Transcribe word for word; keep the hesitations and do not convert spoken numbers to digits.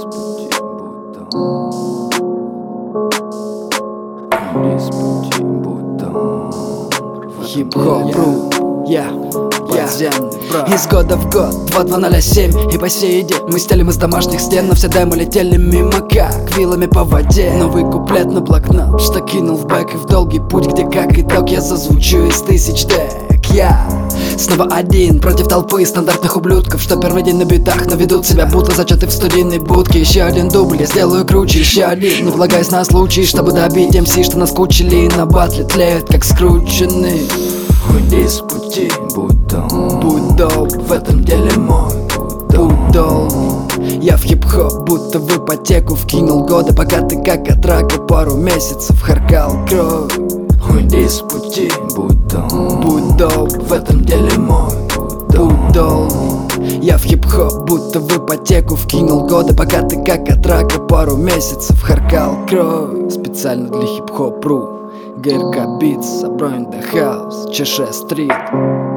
пути, будто Уйди с пути, будто Хип-хоп.ру, я, я из года в год, два два ноль семь. И по сей день мы стелим из домашних стен, но все демо летели мимо как вилами по воде. Новый куплет на блокнот, что кинул в бэк и в долгий путь, где как итог я зазвучу из тысяч тек. Я снова один против толпы стандартных ублюдков, что первый день на битах, но ведут себя будто зачеты в студийной будке. Еще один дубль, я сделаю круче, еще один, не полагаясь на случай, чтобы добить эм си, что наскучили и на батле тлеют, как скрученные. Уйди с пути, будто Будь долг, в этом деле мой будь долг. Я в хип-хоп, будто в ипотеку вкинул годы, пока ты как от рака пару месяцев харкал кровь. Уйди с пути, будто Будь долг, в этом деле мой будь долг. Я в хип-хоп, будто в ипотеку вкинул годы, пока ты как от рака пару месяцев харкал кровь. Специально для хип-хоп.ру ГРК Beats, Abroad in the House, ЧШ Стрит.